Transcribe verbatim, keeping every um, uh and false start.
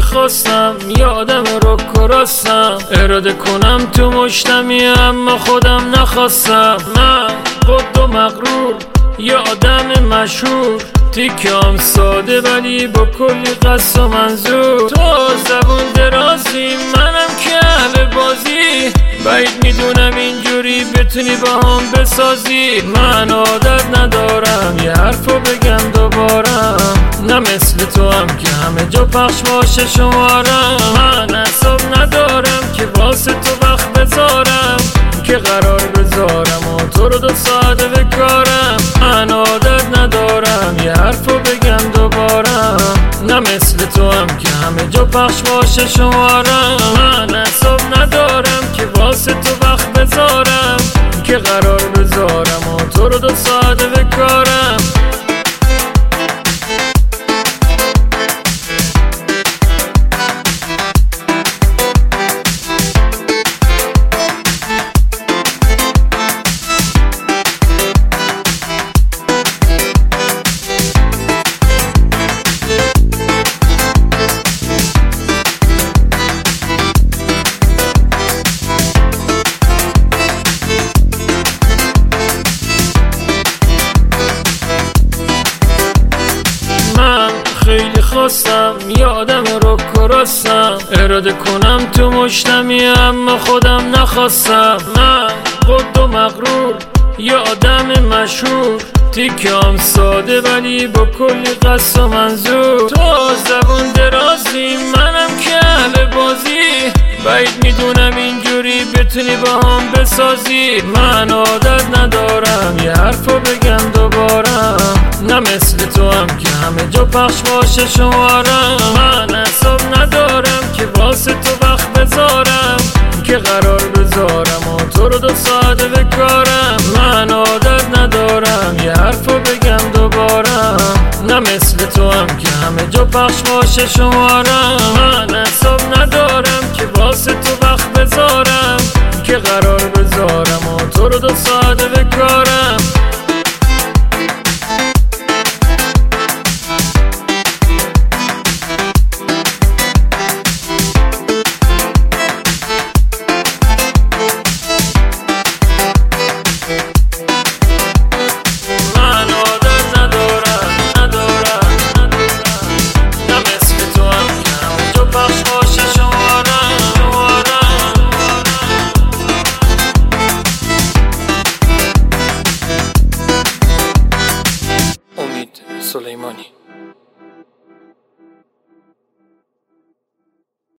خواستم یه آدم رو کراستم، اراده کنم تو مشتمی اما خودم نخواستم. من خود و مغرور یه آدم مشهور، تیکم ساده ولی با کلی قصد و منظور. تو زبون درازی منم که اهل بازی، باید میدونم اینجوری بتونی با هم بسازی. من عادت ندارم یه حرفو بگم دوبارم، نه مثل تو هم که همه جا پخش باشه شمارم. من اعصاب ندارم که واسه تو وقت بذارم، که قرار بذارم و تو رو دو ساعته بکارم. من عادت ندارم یه حرفو بگم دوبارم، نه مثل تو هم که همه جا پخش باشه شمارم. من اعصاب ندارم که واسه تو وقت بذارم، که قرار بذارم و تو رو دو ساعته بکارم. خیلی خواستم یه آدم رو کراستم، اراده کنم تو مشتمی اما خودم نخواستم. من خود و مغرور یه آدم مشهور، تیکم ساده ولی با کلی قصد و منظور. تو زبون درازی منم که اهل بازی، باید میدونم اینجوری بتونی با هم بسازی. من عادت ندارم یه حرفو بگم دوبارم، نه مثل تو هم که همه جا پخش باشه شمارم. من اعصاب ندارم که واسه تو وقت بذارم، که قرار بذارم و تو رو دو ساعته بکارم. من عادت ندارم یه حرفو بگم دوبارم، نه مثل تو هم که همه جا پخش باشه شمارم. من اعصاب ندارم که واسه تو وقت بذارم، که قرار بذارم و تو رو دو ساعته بکارم. سلیمانی